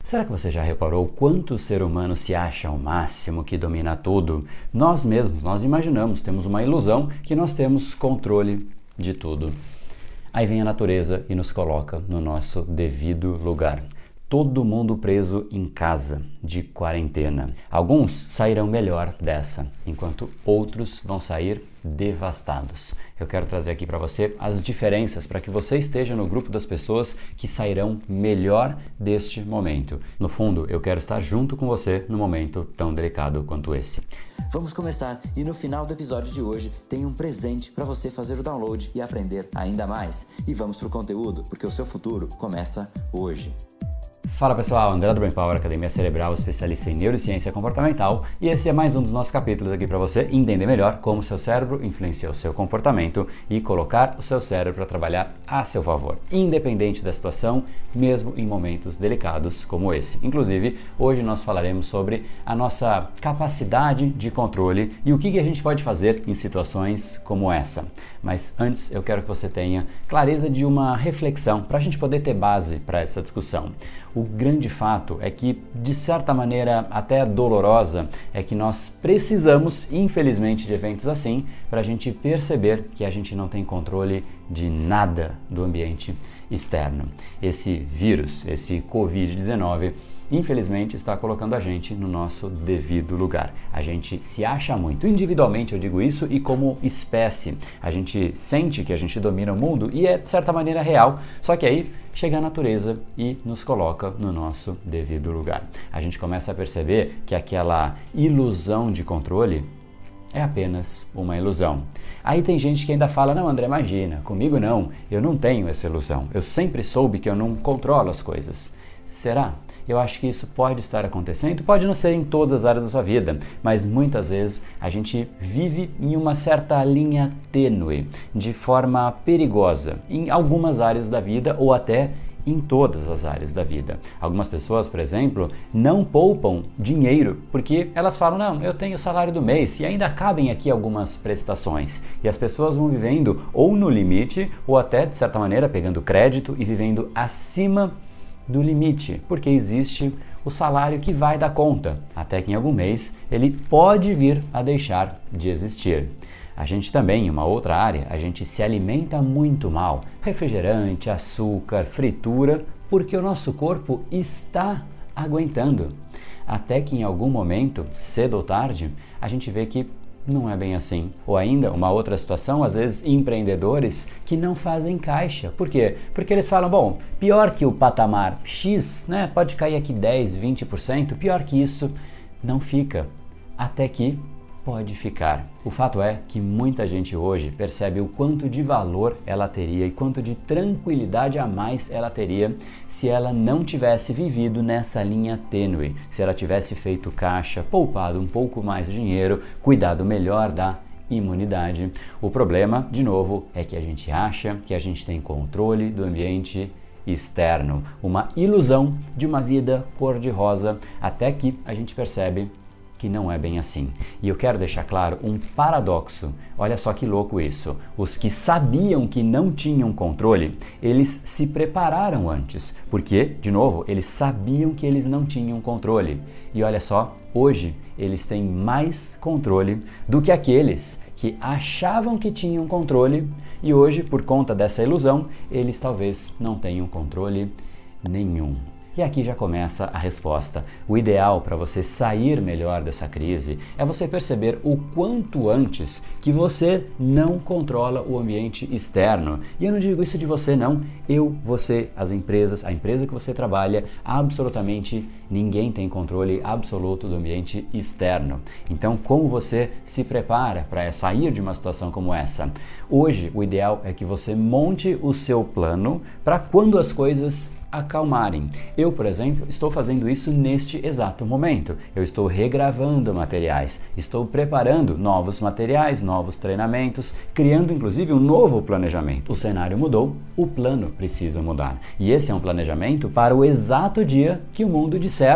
Será que você já reparou quanto o ser humano se acha ao máximo, que domina tudo? Nós mesmos, nós imaginamos, temos uma ilusão que nós temos controle de tudo. Aí vem a natureza e nos coloca no nosso devido lugar. Todo mundo preso em casa, de quarentena. Alguns sairão melhor dessa, enquanto outros vão sair devastados. Eu quero trazer aqui para você as diferenças para que você esteja no grupo das pessoas que sairão melhor deste momento. No fundo, eu quero estar junto com você num momento tão delicado quanto esse. Vamos começar e no final do episódio de hoje tem um presente para você fazer o download e aprender ainda mais. E vamos pro conteúdo, porque o seu futuro começa hoje. Fala pessoal, André do Brain Power, Academia Cerebral, especialista em neurociência comportamental, e esse é mais um dos nossos capítulos aqui para você entender melhor como o seu cérebro influencia o seu comportamento e colocar o seu cérebro para trabalhar a seu favor, independente da situação, mesmo em momentos delicados como esse. Inclusive, hoje nós falaremos sobre a nossa capacidade de controle e o que a gente pode fazer em situações como essa. Mas antes eu quero que você tenha clareza de uma reflexão para a gente poder ter base para essa discussão. O grande fato é que, de certa maneira até dolorosa, é que nós precisamos, infelizmente, de eventos assim para a gente perceber que a gente não tem controle de nada do ambiente externo. Esse vírus, esse Covid-19, infelizmente está colocando a gente no nosso devido lugar. A gente se acha muito, individualmente eu digo isso, e como espécie. A gente sente que a gente domina o mundo e é de certa maneira real, só que aí chega a natureza e nos coloca no nosso devido lugar. A gente começa a perceber que aquela ilusão de controle é apenas uma ilusão. Aí tem gente que ainda fala, não André, imagina, comigo não, eu não tenho essa ilusão, eu sempre soube que eu não controlo as coisas. Será? Eu acho que isso pode estar acontecendo, pode não ser em todas as áreas da sua vida, mas muitas vezes a gente vive em uma certa linha tênue, de forma perigosa, em algumas áreas da vida ou até em todas as áreas da vida. Algumas pessoas, por exemplo, não poupam dinheiro porque elas falam, não, eu tenho o salário do mês e ainda cabem aqui algumas prestações. E as pessoas vão vivendo ou no limite ou até, de certa maneira, pegando crédito e vivendo acima do limite, porque existe o salário que vai dar conta, até que em algum mês ele pode vir a deixar de existir. A gente também, em uma outra área, a gente se alimenta muito mal, refrigerante, açúcar, fritura, porque o nosso corpo está aguentando. Até que em algum momento, cedo ou tarde, a gente vê que não é bem assim. Ou ainda, uma outra situação, às vezes empreendedores que não fazem caixa. Por quê? Porque eles falam, bom, pior que o patamar X, né, pode cair aqui 10, 20%, pior que isso não fica. Até que pode ficar. O fato é que muita gente hoje percebe o quanto de valor ela teria e quanto de tranquilidade a mais ela teria se ela não tivesse vivido nessa linha tênue, se ela tivesse feito caixa, poupado um pouco mais de dinheiro, cuidado melhor da imunidade. O problema, de novo, é que a gente acha que a gente tem controle do ambiente externo, uma ilusão de uma vida cor-de-rosa, até que a gente percebe que não é bem assim. E eu quero deixar claro um paradoxo. Olha só que louco isso. Os que sabiam que não tinham controle, eles se prepararam antes. Porque, de novo, eles sabiam que eles não tinham controle. E olha só, hoje eles têm mais controle do que aqueles que achavam que tinham controle e hoje, por conta dessa ilusão, eles talvez não tenham controle nenhum. E aqui já começa a resposta. O ideal para você sair melhor dessa crise é você perceber o quanto antes que você não controla o ambiente externo. E eu não digo isso de você não, eu, você, as empresas, a empresa que você trabalha, absolutamente ninguém tem controle absoluto do ambiente externo. Então, como você se prepara para sair de uma situação como essa? Hoje, o ideal é que você monte o seu plano para quando as coisas acalmarem. Eu, por exemplo, estou fazendo isso neste exato momento. Eu estou regravando materiais, estou preparando novos materiais, novos treinamentos, criando inclusive um novo planejamento. O cenário mudou, o plano precisa mudar. E esse é um planejamento para o exato dia que o mundo disser: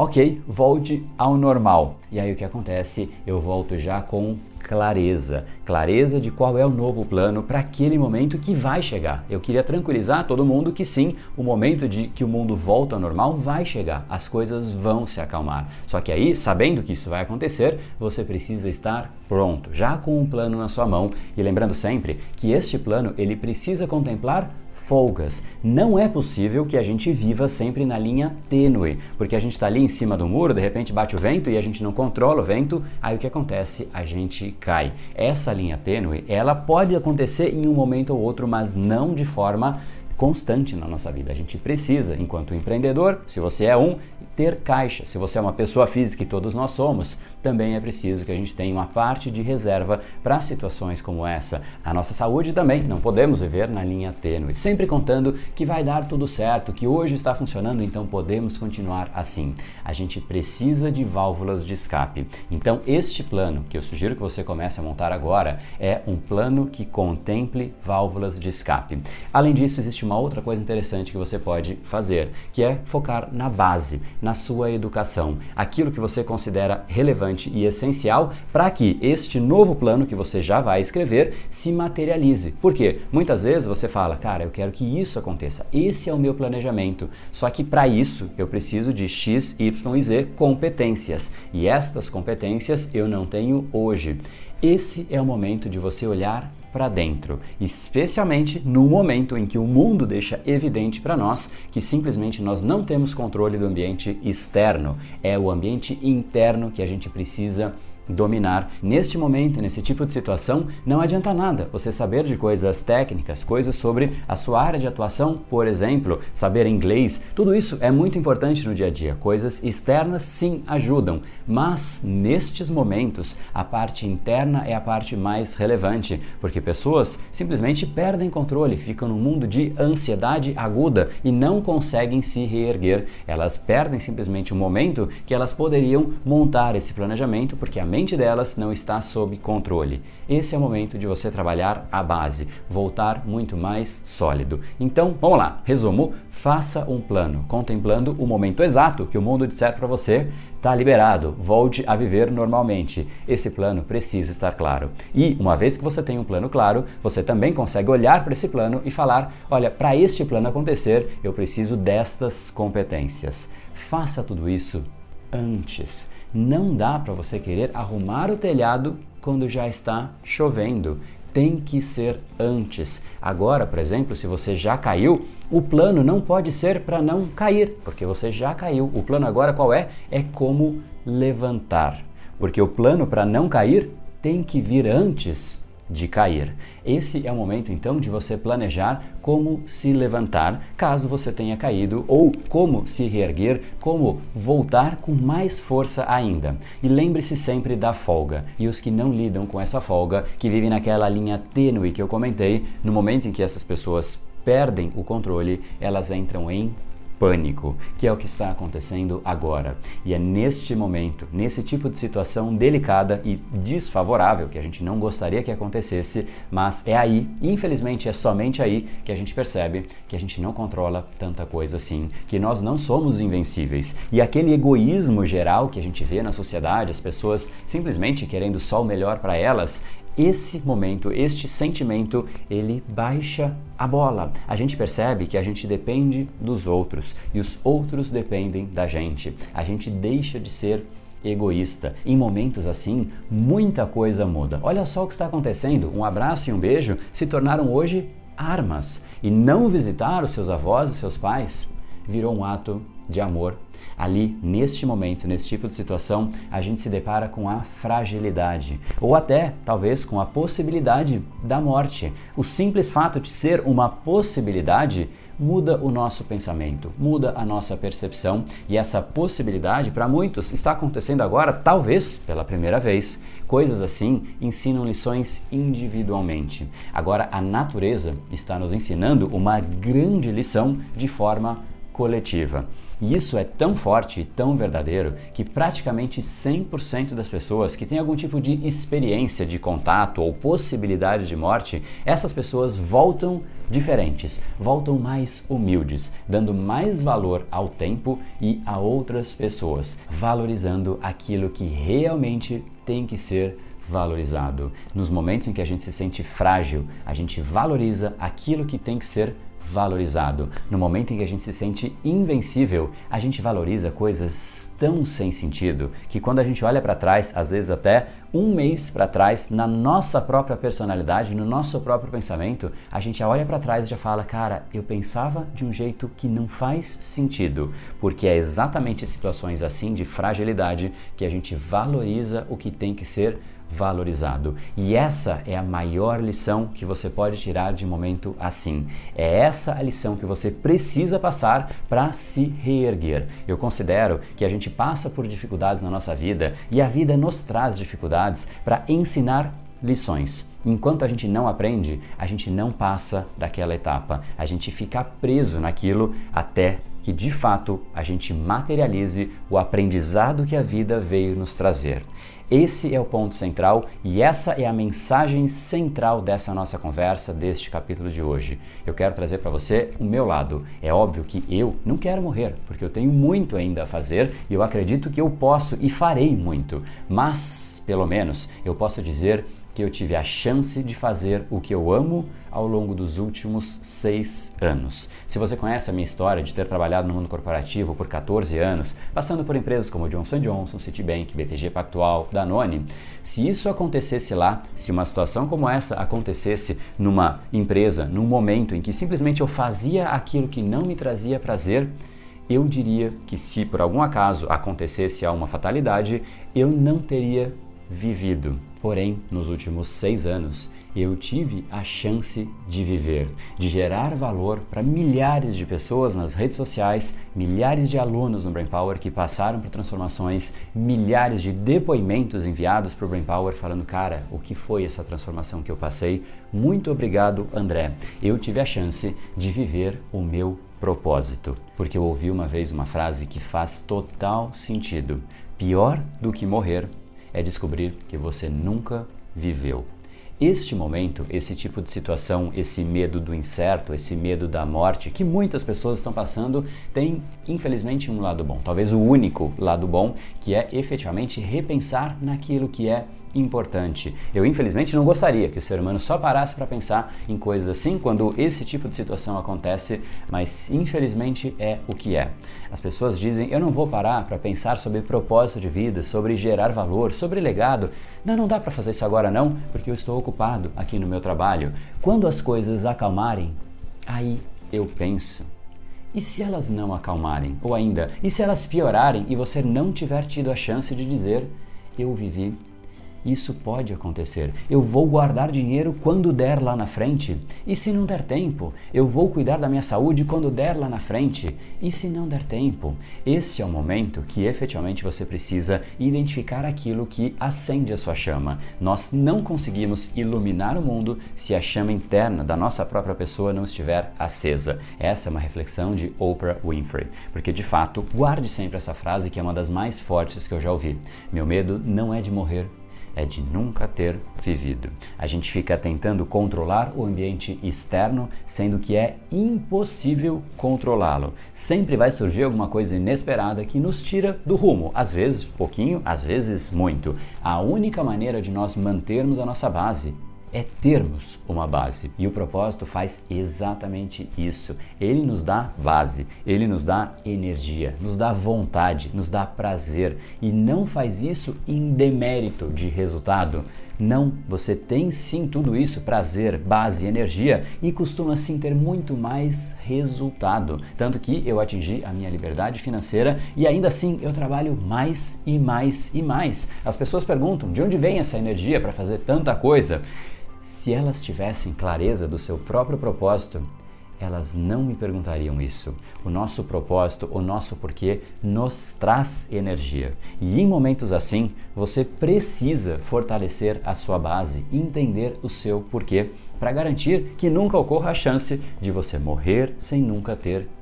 Ok, volte ao normal. E aí o que acontece? Eu volto já com clareza de qual é o novo plano para aquele momento que vai chegar. Eu queria tranquilizar todo mundo que sim, o momento de que o mundo volta ao normal vai chegar, as coisas vão se acalmar. Só que aí, sabendo que isso vai acontecer, você precisa estar pronto, já com um plano na sua mão, e lembrando sempre que este plano ele precisa contemplar folgas. Não é possível que a gente viva sempre na linha tênue, porque a gente está ali em cima do muro, de repente bate o vento e a gente não controla o vento, aí o que acontece? A gente cai. Essa linha tênue, ela pode acontecer em um momento ou outro, mas não de forma constante na nossa vida. A gente precisa, enquanto empreendedor, se você é ter caixa. Se você é uma pessoa física, e todos nós somos, também é preciso que a gente tenha uma parte de reserva para situações como essa. A nossa saúde também, não podemos viver na linha tênue, sempre contando que vai dar tudo certo, que hoje está funcionando, então podemos continuar assim. A gente precisa de válvulas de escape. Então este plano, que eu sugiro que você comece a montar agora, é um plano que contemple válvulas de escape. Além disso, existe uma outra coisa interessante que você pode fazer, que é focar na base, na sua educação, aquilo que você considera relevante e essencial para que este novo plano que você já vai escrever se materialize. Por quê? Muitas vezes você fala, cara, eu quero que isso aconteça, esse é o meu planejamento, só que para isso eu preciso de X, Y e Z competências, e estas competências eu não tenho hoje. Esse é o momento de você olhar para dentro, especialmente no momento em que o mundo deixa evidente para nós que simplesmente nós não temos controle do ambiente externo, é o ambiente interno que a gente precisa dominar. Neste momento, nesse tipo de situação, não adianta nada você saber de coisas técnicas, coisas sobre a sua área de atuação, por exemplo, saber inglês, tudo isso é muito importante no dia a dia. Coisas externas sim ajudam, mas nestes momentos a parte interna é a parte mais relevante, porque pessoas simplesmente perdem controle, ficam num mundo de ansiedade aguda e não conseguem se reerguer. Elas perdem simplesmente um momento que elas poderiam montar esse planejamento, porque a mente delas não está sob controle. Esse é o momento de você trabalhar a base, voltar muito mais sólido. Então, vamos lá, resumo, faça um plano, contemplando o momento exato que o mundo disser para você, está liberado, volte a viver normalmente. Esse plano precisa estar claro. E uma vez que você tem um plano claro, você também consegue olhar para esse plano e falar, olha, para este plano acontecer, eu preciso destas competências. Faça tudo isso antes. Não dá para você querer arrumar o telhado quando já está chovendo. Tem que ser antes. Agora, por exemplo, se você já caiu, o plano não pode ser para não cair, porque você já caiu. O plano agora qual é? É como levantar. Porque o plano para não cair tem que vir antes de cair. Esse é o momento então de você planejar como se levantar caso você tenha caído ou como se reerguer, como voltar com mais força ainda. E lembre-se sempre da folga. E os que não lidam com essa folga, que vivem naquela linha tênue que eu comentei, no momento em que essas pessoas perdem o controle, elas entram em pânico, que é o que está acontecendo agora. E é neste momento, nesse tipo de situação delicada e desfavorável, que a gente não gostaria que acontecesse, mas é aí, infelizmente é somente aí que a gente percebe que a gente não controla tanta coisa assim, que nós não somos invencíveis. E aquele egoísmo geral que a gente vê na sociedade, as pessoas simplesmente querendo só o melhor para elas, esse momento, este sentimento, ele baixa a bola. A gente percebe que a gente depende dos outros e os outros dependem da gente. A gente deixa de ser egoísta. Em momentos assim, muita coisa muda. Olha só o que está acontecendo. Um abraço e um beijo se tornaram hoje armas. E não visitar os seus avós e seus pais virou um ato de amor. Ali, neste momento, nesse tipo de situação, a gente se depara com a fragilidade ou até, talvez, com a possibilidade da morte. O simples fato de ser uma possibilidade muda o nosso pensamento, muda a nossa percepção e essa possibilidade, para muitos, está acontecendo agora, talvez, pela primeira vez. Coisas assim ensinam lições individualmente. Agora, a natureza está nos ensinando uma grande lição de forma coletiva. E isso é tão forte e tão verdadeiro que praticamente 100% das pessoas que têm algum tipo de experiência de contato ou possibilidade de morte, essas pessoas voltam diferentes, voltam mais humildes, dando mais valor ao tempo e a outras pessoas, valorizando aquilo que realmente tem que ser valorizado. Nos momentos em que a gente se sente frágil, a gente valoriza aquilo que tem que ser valorizado. No momento em que a gente se sente invencível, a gente valoriza coisas tão sem sentido que quando a gente olha para trás, às vezes até um mês para trás, na nossa própria personalidade, no nosso próprio pensamento, a gente olha para trás e já fala, cara, eu pensava de um jeito que não faz sentido, porque é exatamente situações assim de fragilidade que a gente valoriza o que tem que ser valorizado. E essa é a maior lição que você pode tirar de um momento assim. É essa a lição que você precisa passar para se reerguer. Eu considero que a gente passa por dificuldades na nossa vida e a vida nos traz dificuldades para ensinar lições. Enquanto a gente não aprende, a gente não passa daquela etapa. A gente fica preso naquilo até que de fato a gente materialize o aprendizado que a vida veio nos trazer. Esse é o ponto central e essa é a mensagem central dessa nossa conversa, deste capítulo de hoje. Eu quero trazer para você o meu lado. É óbvio que eu não quero morrer, porque eu tenho muito ainda a fazer e eu acredito que eu posso e farei muito. Mas, pelo menos, eu posso dizer que eu tive a chance de fazer o que eu amo ao longo dos últimos 6 anos. Se você conhece a minha história de ter trabalhado no mundo corporativo por 14 anos, passando por empresas como Johnson & Johnson, Citibank, BTG Pactual, Danone, se isso acontecesse lá, se uma situação como essa acontecesse numa empresa, num momento em que simplesmente eu fazia aquilo que não me trazia prazer, eu diria que se por algum acaso acontecesse uma fatalidade, eu não teria vivido. Porém, nos últimos 6 anos, eu tive a chance de viver, de gerar valor para milhares de pessoas nas redes sociais, milhares de alunos no Brain Power que passaram por transformações, milhares de depoimentos enviados para o Brain Power falando, cara, o que foi essa transformação que eu passei? Muito obrigado, André. Eu tive a chance de viver o meu propósito, porque eu ouvi uma vez uma frase que faz total sentido. Pior do que morrer é descobrir que você nunca viveu. Este momento, esse tipo de situação, esse medo do incerto, esse medo da morte, que muitas pessoas estão passando, tem infelizmente um lado bom, talvez o único lado bom, que é efetivamente repensar naquilo que é importante. Eu infelizmente não gostaria que o ser humano só parasse para pensar em coisas assim quando esse tipo de situação acontece, mas infelizmente é o que é. As pessoas dizem, eu não vou parar para pensar sobre propósito de vida, sobre gerar valor, sobre legado. Não dá para fazer isso agora não, porque eu estou ocupado aqui no meu trabalho. Quando as coisas acalmarem, aí eu penso. E se elas não acalmarem? Ou ainda, e se elas piorarem e você não tiver tido a chance de dizer, eu vivi? Isso pode acontecer. Eu vou guardar dinheiro quando der lá na frente. E se não der tempo? Eu vou cuidar da minha saúde quando der lá na frente. E se não der tempo? Esse é o momento que efetivamente você precisa identificar aquilo que acende a sua chama. Nós não conseguimos iluminar o mundo se a chama interna da nossa própria pessoa não estiver acesa. Essa é uma reflexão de Oprah Winfrey. Porque de fato, guarde sempre essa frase que é uma das mais fortes que eu já ouvi. Meu medo não é de morrer, é de nunca ter vivido. A gente fica tentando controlar o ambiente externo, sendo que é impossível controlá-lo. Sempre vai surgir alguma coisa inesperada que nos tira do rumo, às vezes pouquinho, às vezes muito. A única maneira de nós mantermos a nossa base é termos uma base. E o propósito faz exatamente isso. Ele nos dá base, ele nos dá energia, nos dá vontade, nos dá prazer e não faz isso em demérito de resultado. Não, você tem sim tudo isso, prazer, base, energia e costuma sim ter muito mais resultado. Tanto que eu atingi a minha liberdade financeira e ainda assim eu trabalho mais e mais e mais. As pessoas perguntam de onde vem essa energia para fazer tanta coisa? Se elas tivessem clareza do seu próprio propósito, elas não me perguntariam isso. O nosso propósito, o nosso porquê nos traz energia. E em momentos assim, você precisa fortalecer a sua base, entender o seu porquê, para garantir que nunca ocorra a chance de você morrer sem nunca ter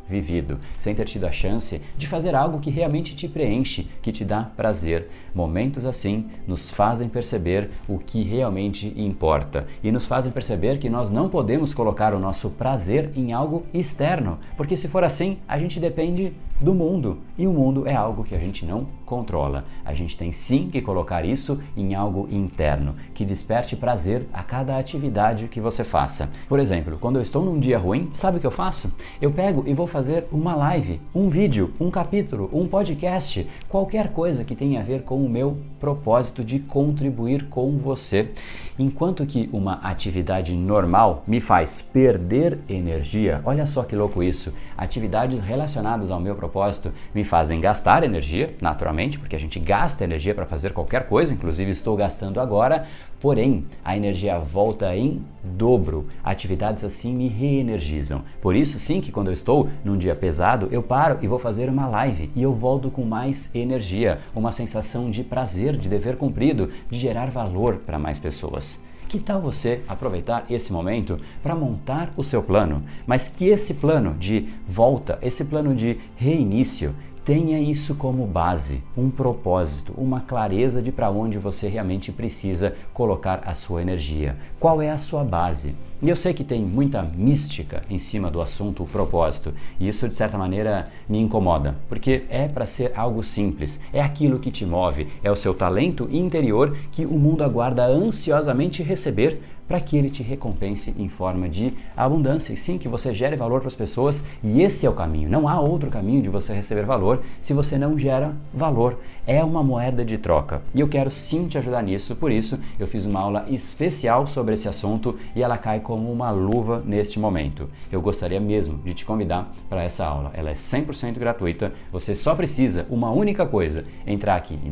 vivido, sem ter tido a chance de fazer algo que realmente te preenche, que te dá prazer. Momentos assim nos fazem perceber o que realmente importa e nos fazem perceber que nós não podemos colocar o nosso prazer em algo externo, porque se for assim, a gente depende do mundo, e o mundo é algo que a gente não controla. A gente tem sim que colocar isso em algo interno, que desperte prazer a cada atividade que você faça. Por exemplo, quando eu estou num dia ruim, sabe o que eu faço? Eu pego e vou fazer uma live, um vídeo, um capítulo, um podcast, qualquer coisa que tenha a ver com o meu propósito de contribuir com você. Enquanto que uma atividade normal me faz perder energia, olha só que louco isso, atividades relacionadas ao meu propósito me fazem gastar energia, naturalmente, porque a gente gasta energia para fazer qualquer coisa, inclusive estou gastando agora, porém a energia volta em dobro. Atividades assim me reenergizam. Por isso sim que quando eu estou num dia pesado, eu paro e vou fazer uma live e eu volto com mais energia, uma sensação de prazer, de dever cumprido, de gerar valor para mais pessoas. Que tal você aproveitar esse momento para montar o seu plano, mas que esse plano de volta, esse plano de reinício, tenha isso como base, um propósito, uma clareza de para onde você realmente precisa colocar a sua energia. Qual é a sua base? E eu sei que tem muita mística em cima do assunto, o propósito, e isso de certa maneira me incomoda, porque é para ser algo simples, é aquilo que te move, é o seu talento interior que o mundo aguarda ansiosamente receber para que ele te recompense em forma de abundância, e sim, que você gere valor para as pessoas, e esse é o caminho. Não há outro caminho de você receber valor se você não gera valor. É uma moeda de troca, e eu quero sim te ajudar nisso, por isso eu fiz uma aula especial sobre esse assunto e ela cai como uma luva neste momento. Eu gostaria mesmo de te convidar para essa aula. Ela é 100% gratuita, você só precisa uma única coisa, entrar aqui em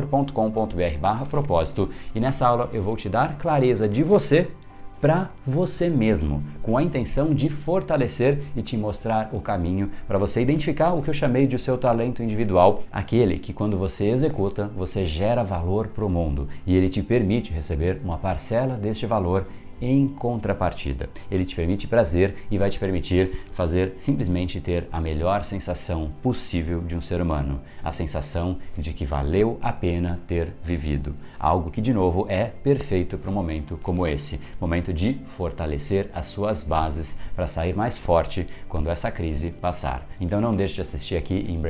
brainpower.com.br/propósito, e nessa aula eu vou te dar clareza de você para você mesmo, com a intenção de fortalecer e te mostrar o caminho para você identificar o que eu chamei de o seu talento individual, aquele que quando você executa, você gera valor para o mundo e ele te permite receber uma parcela deste valor em contrapartida. Ele te permite prazer e vai te permitir fazer simplesmente ter a melhor sensação possível de um ser humano, a sensação de que valeu a pena ter vivido, algo que de novo é perfeito para um momento como esse, momento de fortalecer as suas bases para sair mais forte quando essa crise passar. Então não deixe de assistir aqui em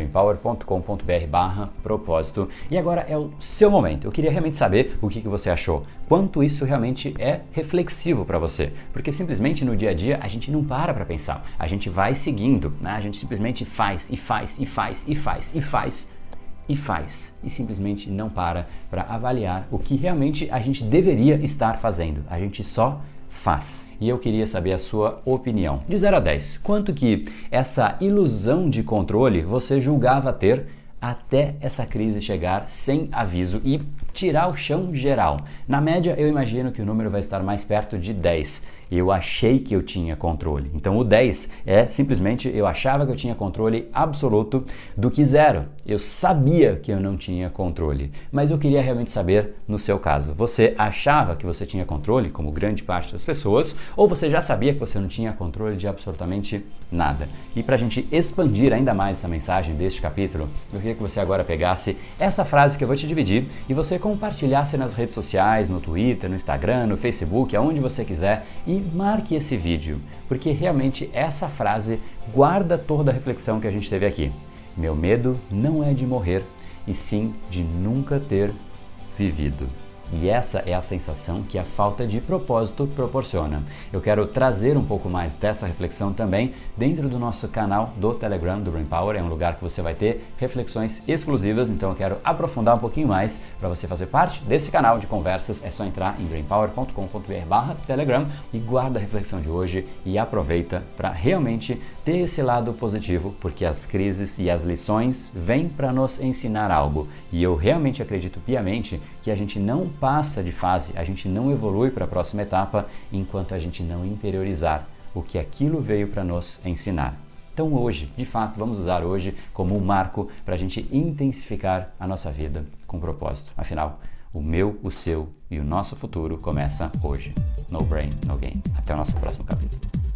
brainpower.com.br/propósito. E agora é o seu momento. Eu queria realmente saber o que você achou, quanto isso realmente é reflexivo para você, porque simplesmente no dia a dia a gente não para pensar, a gente vai seguindo, né? A gente simplesmente faz e faz e faz e faz e faz e faz e simplesmente não para avaliar o que realmente a gente deveria estar fazendo, a gente só faz. E eu queria saber a sua opinião, de 0 a 10, quanto que essa ilusão de controle você julgava ter até essa crise chegar sem aviso e tirar o chão geral. Na média, eu imagino que o número vai estar mais perto de 10. Eu achei que eu tinha controle. Então o 10 é simplesmente eu achava que eu tinha controle absoluto do que 0. Eu sabia que eu não tinha controle, mas eu queria realmente saber no seu caso. Você achava que você tinha controle, como grande parte das pessoas, ou você já sabia que você não tinha controle de absolutamente nada? E para a gente expandir ainda mais essa mensagem deste capítulo, eu queria que você agora pegasse essa frase que eu vou te dividir e você compartilhasse nas redes sociais, no Twitter, no Instagram, no Facebook, aonde você quiser, e marque esse vídeo, porque realmente essa frase guarda toda a reflexão que a gente teve aqui. Meu medo não é de morrer, e sim de nunca ter vivido. E essa é a sensação que a falta de propósito proporciona. Eu quero trazer um pouco mais dessa reflexão também dentro do nosso canal do Telegram do Brain Power. É um lugar que você vai ter reflexões exclusivas, então eu quero aprofundar um pouquinho mais. Para você fazer parte desse canal de conversas, é só entrar em brainpower.com.br/telegram e guarda a reflexão de hoje e aproveita para realmente ter esse lado positivo, porque as crises e as lições vêm para nos ensinar algo. E eu realmente acredito piamente que a gente não passa de fase, a gente não evolui para a próxima etapa enquanto a gente não interiorizar o que aquilo veio para nos ensinar. Então hoje, de fato, vamos usar hoje como um marco para a gente intensificar a nossa vida com propósito. Afinal, o meu, o seu e o nosso futuro começa hoje. No brain, no gain. Até o nosso próximo capítulo.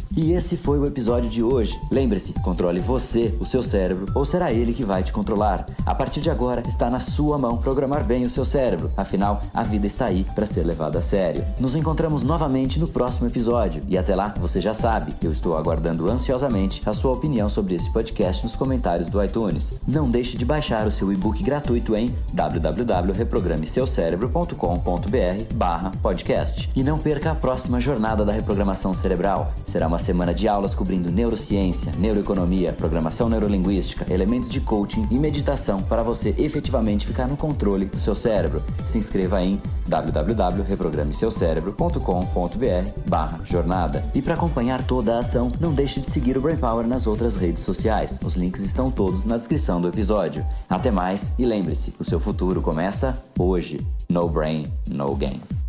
E esse foi o episódio de hoje. Lembre-se, controle você, o seu cérebro, ou será ele que vai te controlar? A partir de agora, está na sua mão programar bem o seu cérebro. Afinal, a vida está aí para ser levada a sério. Nos encontramos novamente no próximo episódio. E até lá, você já sabe, eu estou aguardando ansiosamente a sua opinião sobre esse podcast nos comentários do iTunes. Não deixe de baixar o seu e-book gratuito em www.reprogrameseucerebro.com.br/podcast. E não perca a próxima jornada da reprogramação cerebral. Será uma semana de aulas cobrindo neurociência, neuroeconomia, programação neurolinguística, elementos de coaching e meditação para você efetivamente ficar no controle do seu cérebro. Se inscreva em www.reprogrameseucerebro.com.br/jornada. E para acompanhar toda a ação, não deixe de seguir o Brain Power nas outras redes sociais. Os links estão todos na descrição do episódio. Até mais e lembre-se, o seu futuro começa hoje. No brain, no game.